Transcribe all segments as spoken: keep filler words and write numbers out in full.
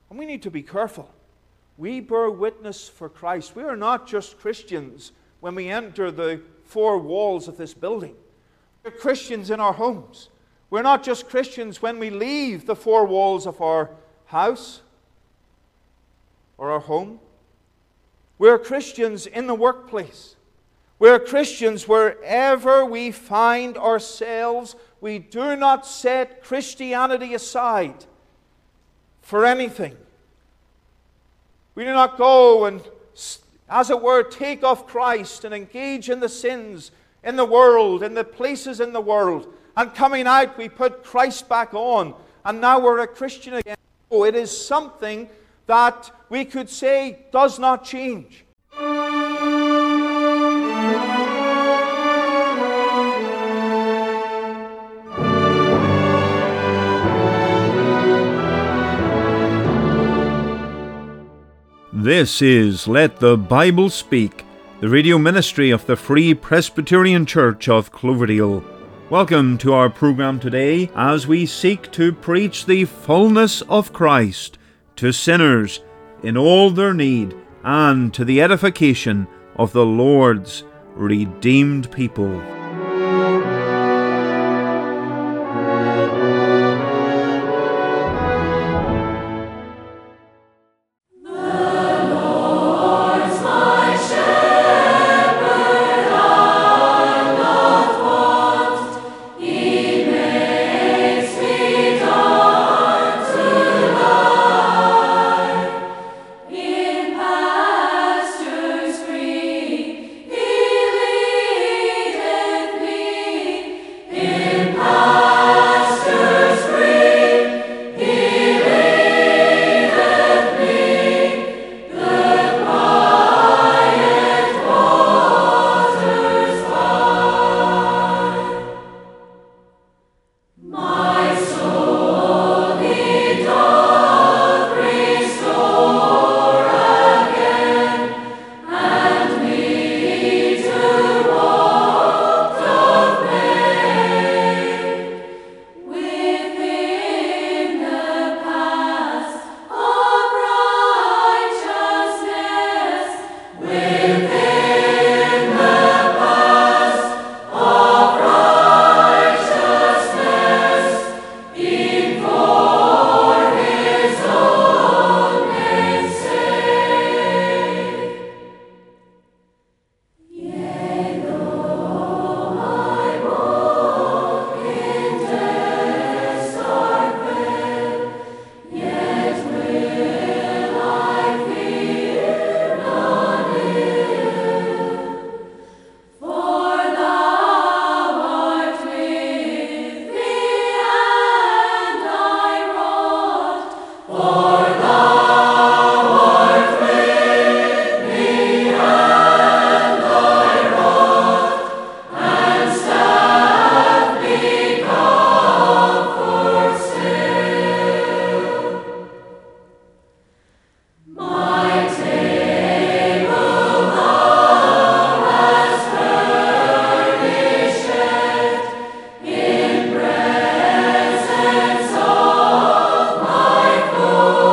And we need to be careful. We bear witness for Christ. We are not just Christians when we enter the four walls of this building. We're Christians in our homes. We're not just Christians when we leave the four walls of our house or our home. We're Christians in the workplace. We're Christians wherever we find ourselves. We do not set Christianity aside for anything. We do not go and, as it were, take off Christ and engage in the sins in the world, in the places in the world. And coming out, we put Christ back on. And now we're a Christian again. Oh, it is something that we could say does not change. This is Let the Bible Speak, the radio ministry of the Free Presbyterian Church of Cloverdale. Welcome to our program today as we seek to preach the fullness of Christ to sinners in all their need and to the edification of the Lord's redeemed people. Oh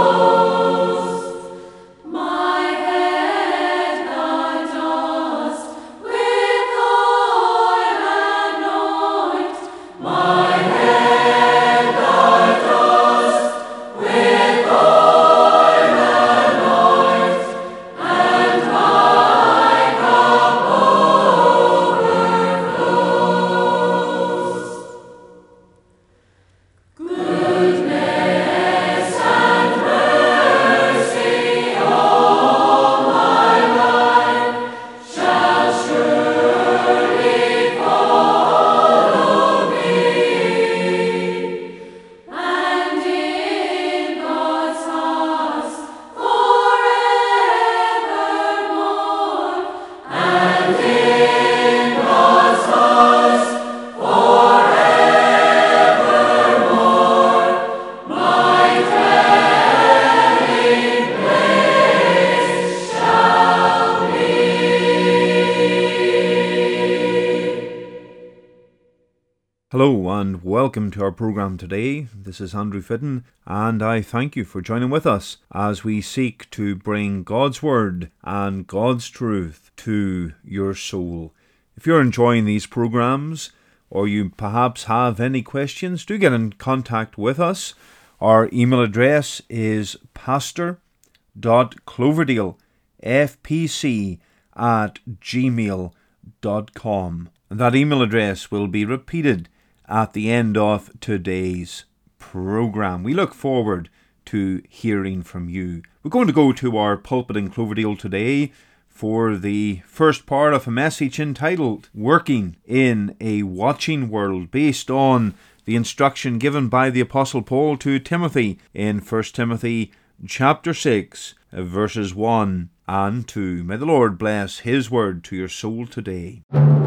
and welcome to our program today. This is Andrew Fitton, and I thank you for joining with us as we seek to bring God's Word and God's truth to your soul. If you're enjoying these programs, or you perhaps have any questions, do get in contact with us. Our email address is pastor dot cloverdale f p c at gmail dot com. And that email address will be repeated at the end of today's program. We look forward to hearing from you. We're going to go to our pulpit in Cloverdale today for the first part of a message entitled Working in a Watching World, based on the instruction given by the Apostle Paul to Timothy in First Timothy chapter six, verses one and two. May the Lord bless His word to your soul today.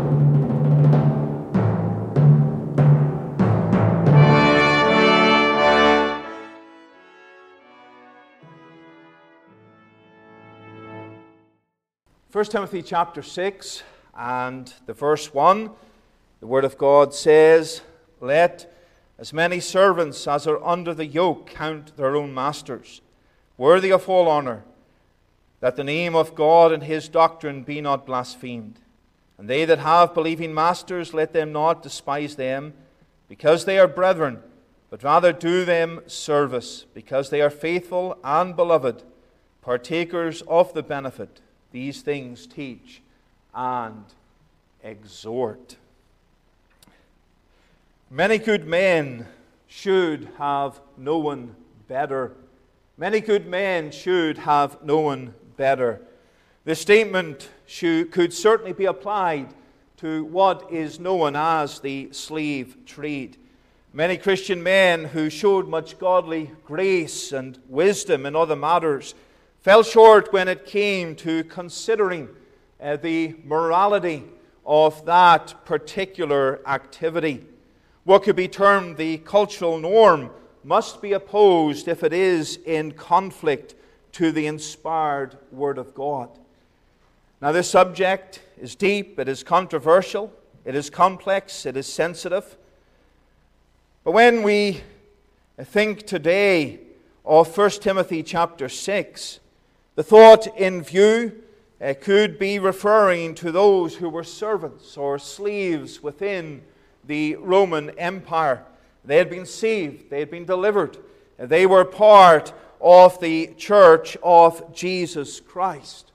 First Timothy chapter six and the verse one, the Word of God says, "Let as many servants as are under the yoke count their own masters, worthy of all honor, that the name of God and His doctrine be not blasphemed. And they that have believing masters, let them not despise them, because they are brethren, but rather do them service, because they are faithful and beloved, partakers of the benefit. These things teach and exhort." Many good men should have known better. Many good men should have known better. This statement should, could certainly be applied to what is known as the slave trade. Many Christian men who showed much godly grace and wisdom in other matters fell short when it came to considering uh, the morality of that particular activity. What could be termed the cultural norm must be opposed if it is in conflict to the inspired Word of God. Now, this subject is deep, it is controversial, it is complex, it is sensitive. But when we think today of First Timothy chapter six, the thought in view uh, could be referring to those who were servants or slaves within the Roman Empire. They had been saved, they had been delivered, they were part of the church of Jesus Christ.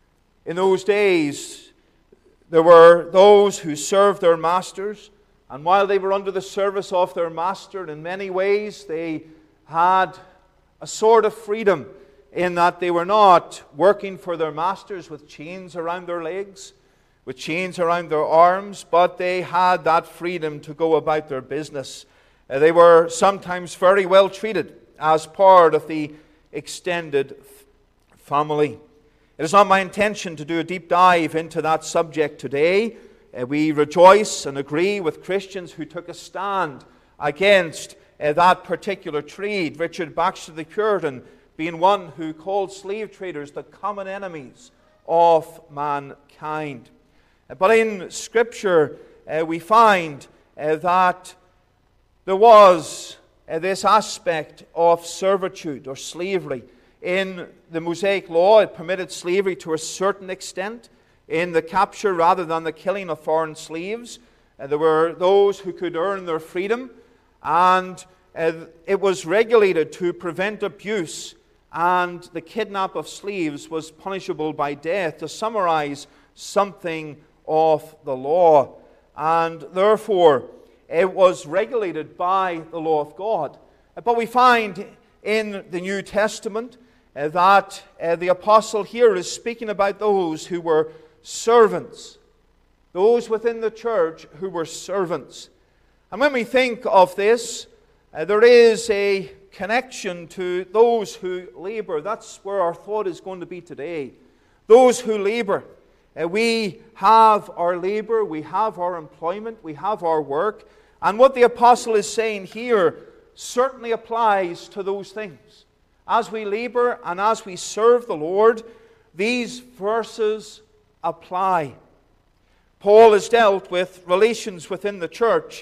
In those days, there were those who served their masters, and while they were under the service of their master, in many ways they had a sort of freedom, in that they were not working for their masters with chains around their legs, with chains around their arms, but they had that freedom to go about their business. Uh, they were sometimes very well treated as part of the extended f- family. It is not my intention to do a deep dive into that subject today. Uh, we rejoice and agree with Christians who took a stand against uh, that particular trade. Richard Baxter the Puritan being one who called slave traders the common enemies of mankind. But in Scripture, uh, we find uh, that there was uh, this aspect of servitude or slavery. In the Mosaic Law, it permitted slavery to a certain extent in the capture rather than the killing of foreign slaves. Uh, there were those who could earn their freedom, and uh, it was regulated to prevent abuse, and the kidnap of slaves was punishable by death, to summarize something of the law. And therefore, it was regulated by the law of God. But we find in the New Testament uh, that uh, the apostle here is speaking about those who were servants, those within the church who were servants. And when we think of this, uh, there is a connection to those who labor. That's where our thought is going to be today. Those who labor. Uh, we have our labor, we have our employment, we have our work. And what the apostle is saying here certainly applies to those things. As we labor and as we serve the Lord, these verses apply. Paul has dealt with relations within the church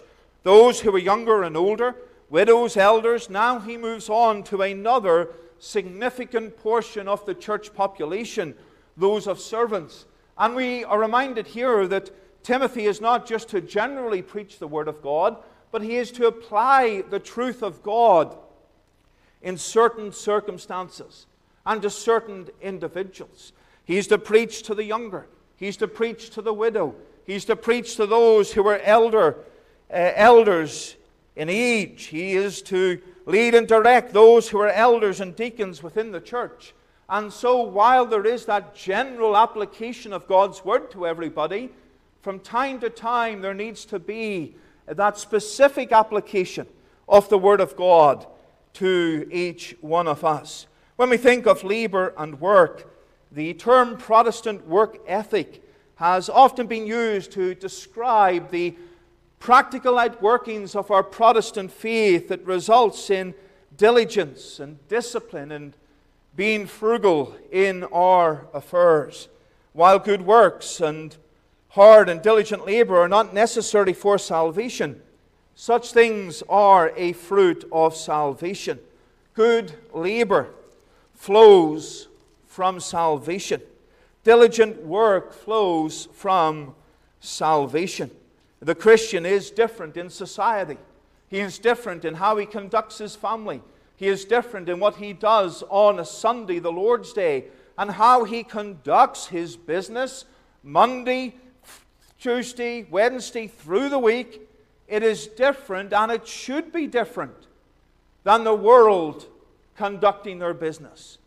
those who were younger and older, widows, elders. Now he moves on to another significant portion of the church population, those of servants. And we are reminded here that Timothy is not just to generally preach the Word of God, but he is to apply the truth of God in certain circumstances and to certain individuals. He's to preach to the younger. He's to preach to the widow. He's to preach to those who are elder, uh, elders in age. He is to lead and direct those who are elders and deacons within the church. And so while there is that general application of God's Word to everybody, from time to time there needs to be that specific application of the Word of God to each one of us. When we think of labor and work, the term Protestant work ethic has often been used to describe the practical outworkings of our Protestant faith that results in diligence and discipline and being frugal in our affairs. While good works and hard and diligent labor are not necessary for salvation, such things are a fruit of salvation. Good labor flows from salvation. Diligent work flows from salvation. The Christian is different in society. He is different in how he conducts his family. He is different in what he does on a Sunday, the Lord's Day, and how he conducts his business Monday, Tuesday, Wednesday, through the week. It is different, and it should be different than the world conducting their business.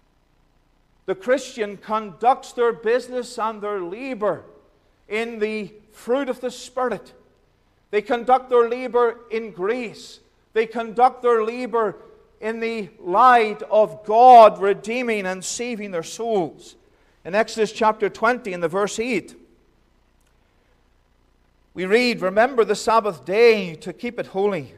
The Christian conducts their business and their labor in the fruit of the Spirit. They conduct their labor in grace. They conduct their labor in the light of God redeeming and saving their souls. In Exodus chapter twenty, in the verse eight, we read, "Remember the Sabbath day to keep it holy.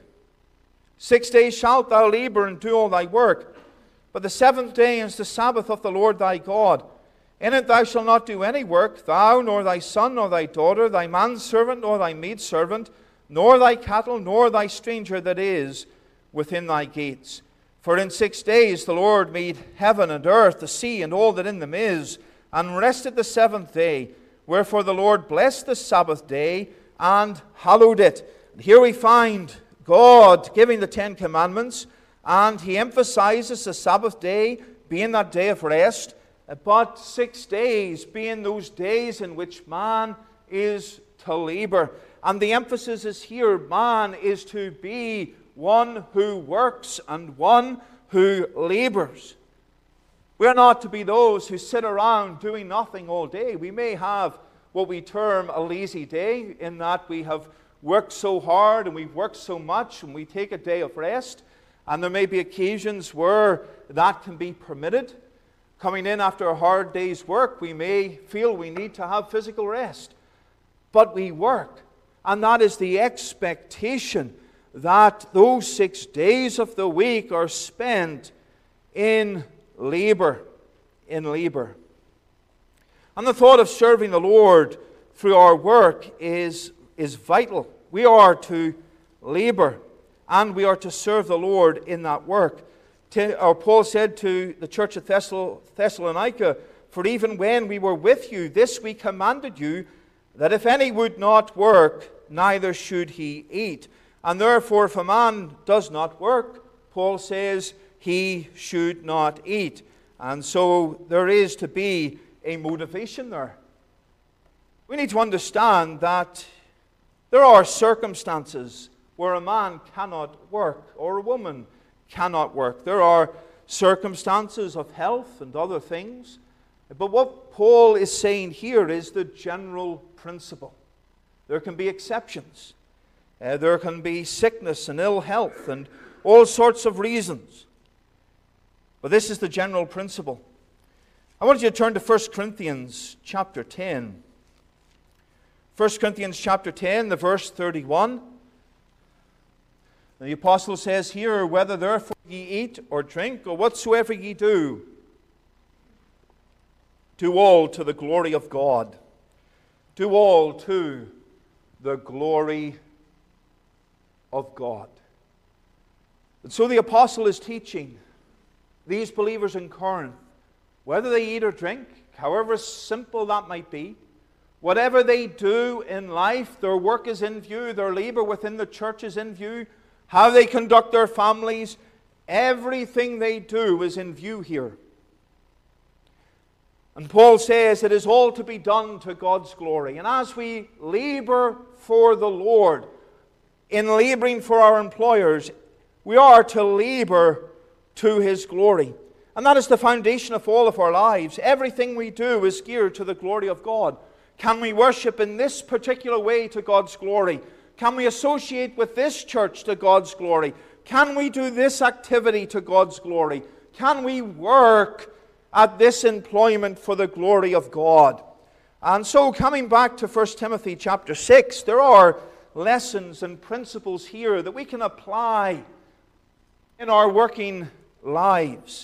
Six days shalt thou labor and do all thy work. But the seventh day is the Sabbath of the Lord thy God. In it thou shalt not do any work, thou, nor thy son, nor thy daughter, thy manservant, nor thy maidservant, nor thy cattle, nor thy stranger that is within thy gates. For in six days the Lord made heaven and earth, the sea, and all that in them is, and rested the seventh day. Wherefore the Lord blessed the Sabbath day and hallowed it." And here we find God giving the Ten Commandments, and He emphasizes the Sabbath day being that day of rest, but six days being those days in which man is to labor. And the emphasis is here, man is to be one who works and one who labors. We are not to be those who sit around doing nothing all day. We may have what we term a lazy day, in that we have worked so hard and we've worked so much and we take a day of rest. And there may be occasions where that can be permitted. Coming in after a hard day's work, we may feel we need to have physical rest. But we work. And that is the expectation, that those six days of the week are spent in labor. In labor. And the thought of serving the Lord through our work is, is vital. We are to labor, and we are to serve the Lord in that work. Or Paul said to the church of Thessalonica, "For even when we were with you, this we commanded you, that if any would not work, neither should he eat. And therefore, if a man does not work," Paul says, "he should not eat." And so there is to be a motivation there. We need to understand that there are circumstances where a man cannot work or a woman cannot work. There are circumstances of health and other things. But what Paul is saying here is the general principle. There can be exceptions. Uh, there can be sickness and ill health and all sorts of reasons. But this is the general principle. I want you to turn to First Corinthians chapter ten. First Corinthians chapter ten, the verse thirty-one. The apostle says here, "Whether therefore ye eat or drink or whatsoever ye do, do all to the glory of God." Do all to the glory of God. And so the apostle is teaching these believers in Corinth, whether they eat or drink, however simple that might be, whatever they do in life, their work is in view, their labor within the church is in view, how they conduct their families, everything they do is in view here. And Paul says it is all to be done to God's glory. And as we labor for the Lord, in laboring for our employers, we are to labor to His glory. And that is the foundation of all of our lives. Everything we do is geared to the glory of God. Can we worship in this particular way to God's glory? Can we associate with this church to God's glory? Can we do this activity to God's glory? Can we work at this employment for the glory of God? And so, coming back to First Timothy chapter six, there are lessons and principles here that we can apply in our working lives.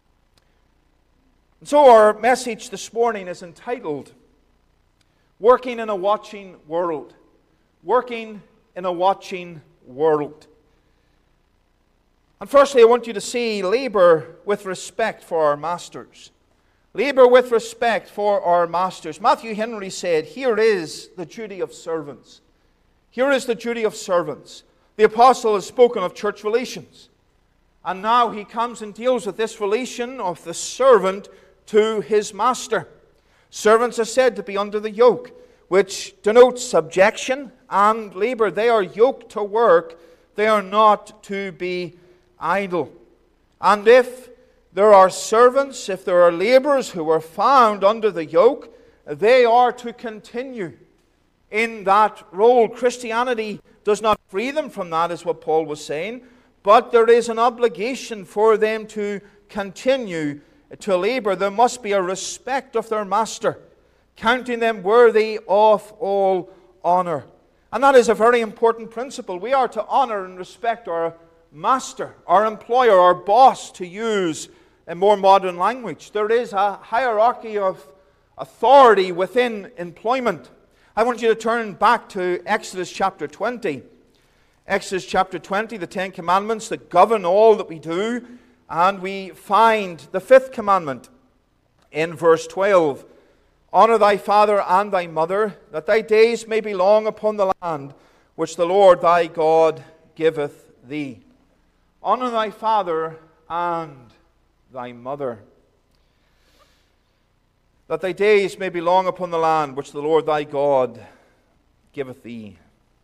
And so our message this morning is entitled, Working in a Watching World. Working in a Watching World. And firstly, I want you to see labor with respect for our masters. Labor with respect for our masters. Matthew Henry said, here is the duty of servants. Here is the duty of servants. The apostle has spoken of church relations. And now he comes and deals with this relation of the servant to his master. Servants are said to be under the yoke, which denotes subjection and labor. They are yoked to work. They are not to be idle. And if there are servants, if there are laborers who are found under the yoke, they are to continue in that role. Christianity does not free them from that, is what Paul was saying, but there is an obligation for them to continue to labor. There must be a respect of their master, counting them worthy of all honor. And that is a very important principle. We are to honor and respect our master, our employer, our boss, to use a more modern language. There is a hierarchy of authority within employment. I want you to turn back to Exodus chapter twenty. Exodus chapter twenty, the Ten Commandments that govern all that we do. And we find the fifth commandment in verse twelve. Honor thy father and thy mother, that thy days may be long upon the land which the Lord thy God giveth thee. Honor thy father and thy mother, that thy days may be long upon the land which the Lord thy God giveth thee.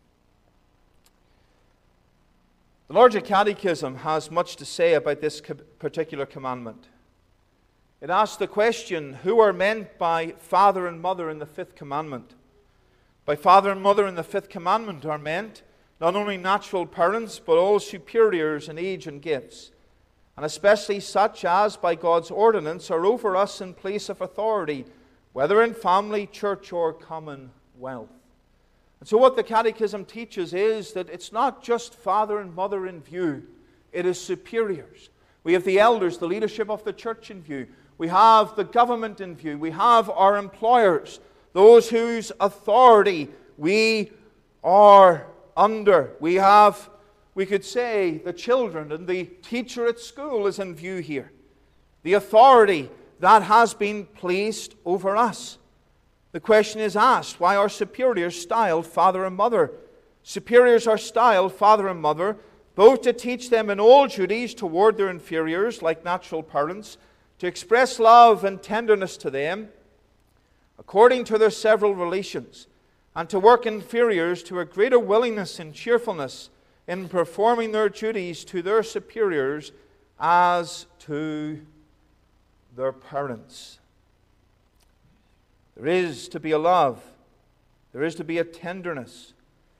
The Larger Catechism has much to say about this particular commandment. It asks the question, who are meant by father and mother in the fifth commandment? By father and mother in the fifth commandment are meant not only natural parents, but all superiors in age and gifts, and especially such as by God's ordinance are over us in place of authority, whether in family, church, or commonwealth. And so what the Catechism teaches is that it's not just father and mother in view, it is superiors. We have the elders, the leadership of the church in view. We have the government in view. We have our employers, those whose authority we are under. We have, we could say, the children, and the teacher at school is in view here. The authority that has been placed over us. The question is asked, why are superiors styled father and mother? Superiors are styled father and mother, both to teach them in all duties toward their inferiors, like natural parents, to express love and tenderness to them, according to their several relations, and to work inferiors to a greater willingness and cheerfulness in performing their duties to their superiors as to their parents. There is to be a love. There is to be a tenderness.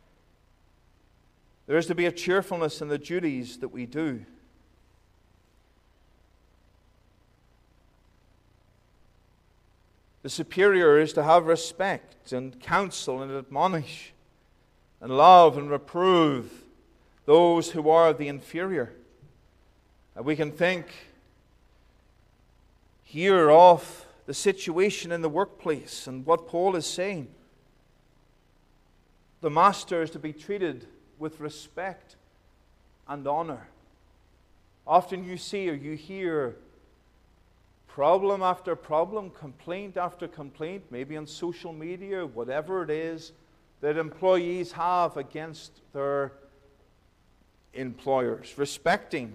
There is to be a cheerfulness in the duties that we do. The superior is to have respect and counsel and admonish and love and reprove those who are the inferior. And we can think here of the situation in the workplace and what Paul is saying. The master is to be treated with respect and honor. Often you see or you hear problem after problem, complaint after complaint, maybe on social media, whatever it is, that employees have against their employers. Respecting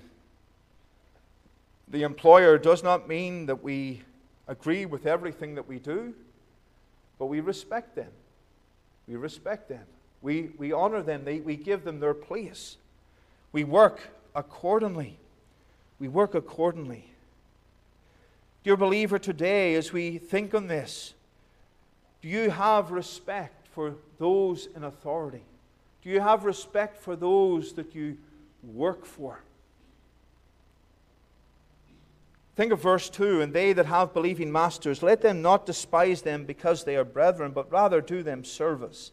the employer does not mean that we agree with everything that we do, but we respect them. We respect them. We, we honor them. They, we give them their place. We work accordingly. We work accordingly. Dear believer, today as we think on this, do you have respect for those in authority? Do you have respect for those that you work for? Think of verse two, and they that have believing masters, let them not despise them because they are brethren, but rather do them service.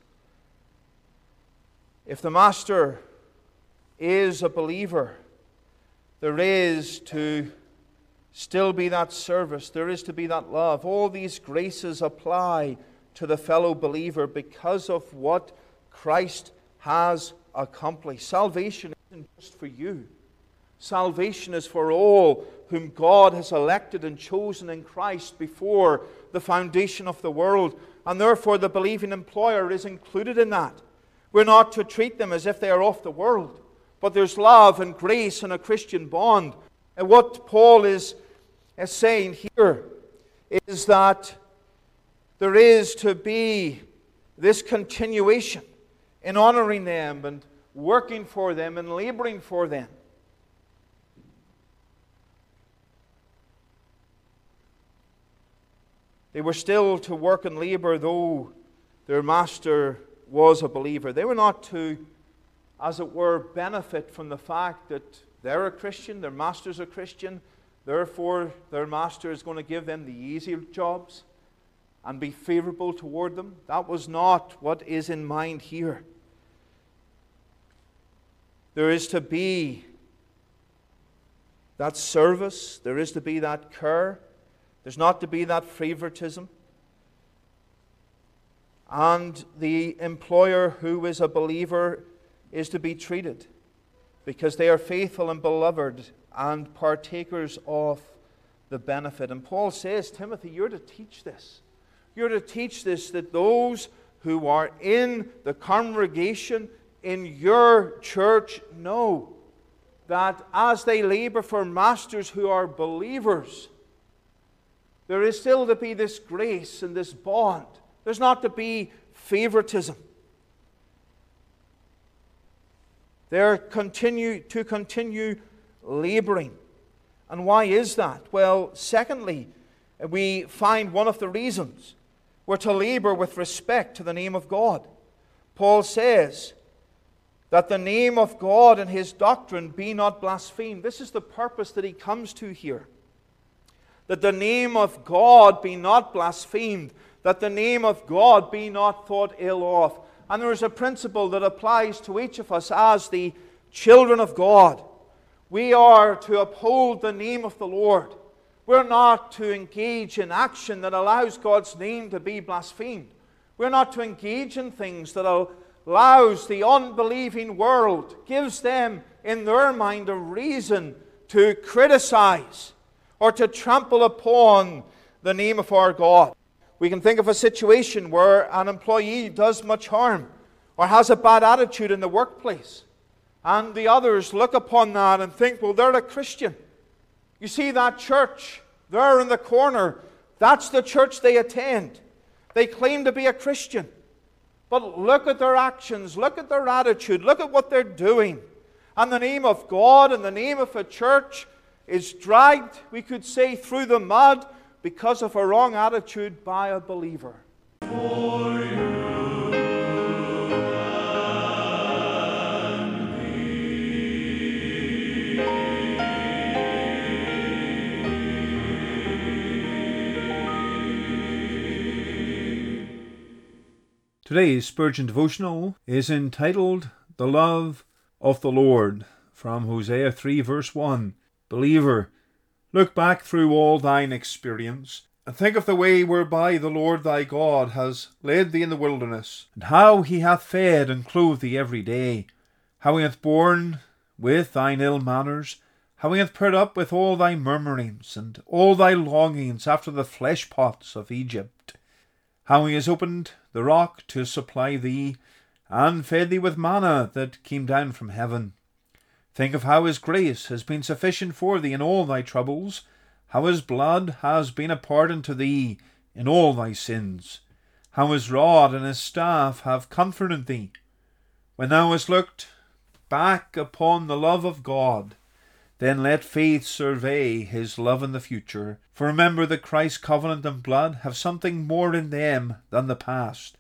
If the master is a believer, there is to still be that service, there is to be that love. All these graces apply to the fellow believer because of what Christ has accomplished. Salvation isn't just for you. Salvation is for all whom God has elected and chosen in Christ before the foundation of the world. And therefore the believing employer is included in that. We're not to treat them as if they are off the world, but there's love and grace and a Christian bond. And what Paul is, is saying here is that there is to be this continuation in honoring them and working for them and laboring for them. They were still to work and labor though their master was a believer. They were not to, as it were, benefit from the fact that they're a Christian, their master's a Christian, therefore their master is going to give them the easy jobs and be favorable toward them. That was not what is in mind here. There is to be that service, there is to be that care. There's not to be that favoritism. And the employer who is a believer is to be treated because they are faithful and beloved and partakers of the benefit. And Paul says, Timothy, you're to teach this. You're to teach this, that those who are in the congregation in your church know that as they labor for masters who are believers, there is still to be this grace and this bond. There's not to be favoritism. They're continue to continue laboring. And why is that? Well, secondly, we find one of the reasons. We're to labor with respect to the name of God. Paul says that the name of God and His doctrine be not blasphemed. This is the purpose that he comes to here. That the name of God be not blasphemed, that the name of God be not thought ill of. And there is a principle that applies to each of us as the children of God. We are to uphold the name of the Lord. We're not to engage in action that allows God's name to be blasphemed. We're not to engage in things that allows the unbelieving world, gives them in their mind a reason to criticize or to trample upon the name of our God. We can think of a situation where an employee does much harm or has a bad attitude in the workplace, and the others look upon that and think, well, they're a Christian. You see that church there in the corner, that's the church they attend. They claim to be a Christian. But look at their actions, look at their attitude, look at what they're doing. And the name of God and the name of a church is dragged, we could say, through the mud because of a wrong attitude by a believer. For you and me. Today's Spurgeon devotional is entitled The Love of the Lord, from Hosea three verse one. Believer, look back through all thine experience, and think of the way whereby the Lord thy God has led thee in the wilderness, and how he hath fed and clothed thee every day, how he hath borne with thine ill manners, how he hath put up with all thy murmurings, and all thy longings after the flesh pots of Egypt, how he has opened the rock to supply thee, and fed thee with manna that came down from heaven. Think of how his grace has been sufficient for thee in all thy troubles, how his blood has been a pardon to thee in all thy sins, how his rod and his staff have comforted thee. When thou hast looked back upon the love of God, then let faith survey his love in the future. For remember that Christ's covenant and blood have something more in them than the past.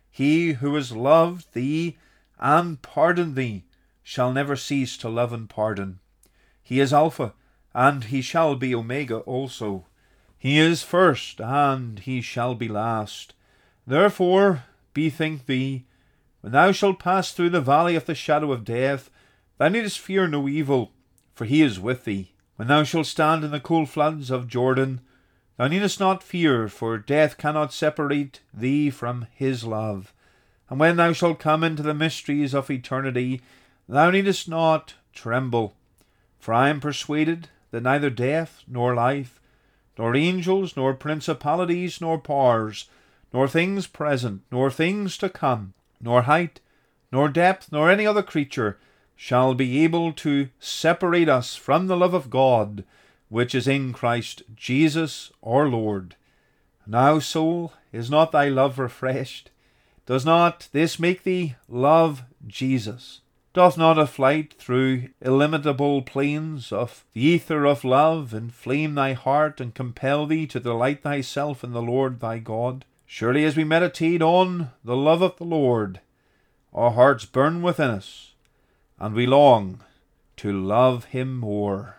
He who has loved thee and pardoned thee shall never cease to love and pardon. He is Alpha, and he shall be Omega also. He is first, and he shall be last. Therefore bethink thee, when thou shalt pass through the valley of the shadow of death, thou needest fear no evil, for he is with thee. When thou shalt stand in the cool floods of Jordan, thou needest not fear, for death cannot separate thee from his love. And when thou shalt come into the mysteries of eternity, thou needest not tremble. For I am persuaded that neither death, nor life, nor angels, nor principalities, nor powers, nor things present, nor things to come, nor height, nor depth, nor any other creature shall be able to separate us from the love of God, which is in Christ Jesus our Lord. Now, soul, is not thy love refreshed? Does not this make thee love Jesus? Doth not a flight through illimitable plains of the ether of love inflame thy heart and compel thee to delight thyself in the Lord thy God? Surely as we meditate on the love of the Lord, our hearts burn within us, and we long to love him more.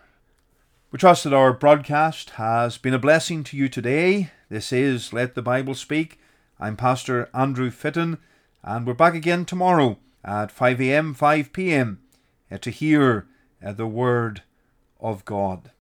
We trust that our broadcast has been a blessing to you today. This is Let the Bible Speak. I'm Pastor Andrew Fitton, and we're back again tomorrow at five a m, five p m uh, to hear uh, the Word of God.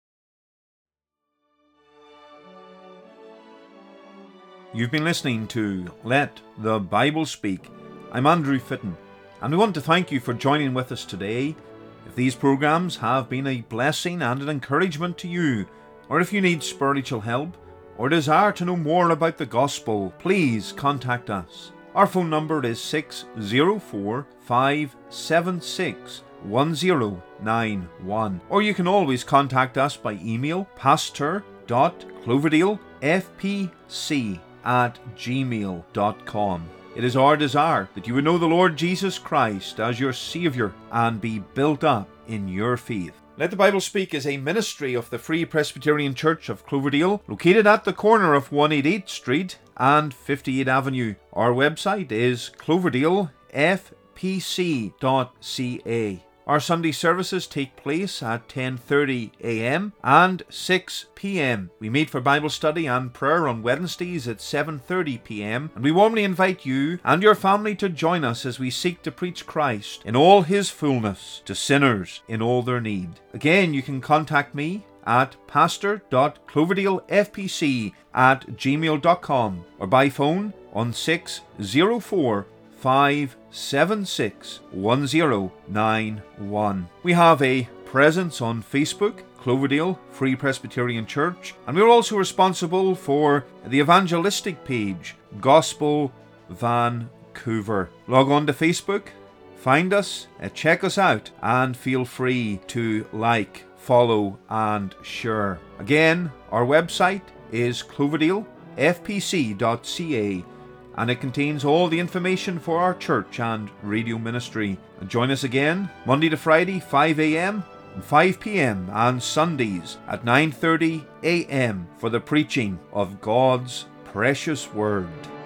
You've been listening to Let the Bible Speak. I'm Andrew Fitton, and we want to thank you for joining with us today. If these programs have been a blessing and an encouragement to you, or if you need spiritual help, or desire to know more about the gospel, please contact us. Our phone number is six zero four, five seven six, one zero nine one. Or you can always contact us by email, pastor dot cloverdale f p c at gmail dot com. It is our desire that you would know the Lord Jesus Christ as your Saviour and be built up in your faith. Let the Bible Speak is a ministry of the Free Presbyterian Church of Cloverdale, located at the corner of one eighty-eighth Street and fifty-eighth Avenue. Our website is cloverdale f p c dot c a. Our Sunday services take place at ten thirty a m and six p m. We meet for Bible study and prayer on Wednesdays at seven thirty p m and we warmly invite you and your family to join us as we seek to preach Christ in all his fullness to sinners in all their need. Again, you can contact me at pastor dot cloverdale f p c at gmail dot com or by phone on six zero four, five seven six, one zero nine one. We have a presence on Facebook, Cloverdale Free Presbyterian Church, and we're also responsible for the evangelistic page, Gospel Vancouver. Log on to Facebook, find us, check us out, and feel free to like, follow, and share. Again, our website is cloverdale f p c dot c a, and it contains all the information for our church and radio ministry. And join us again Monday to Friday, five a m and five p m and Sundays at nine thirty a m for the preaching of God's precious Word.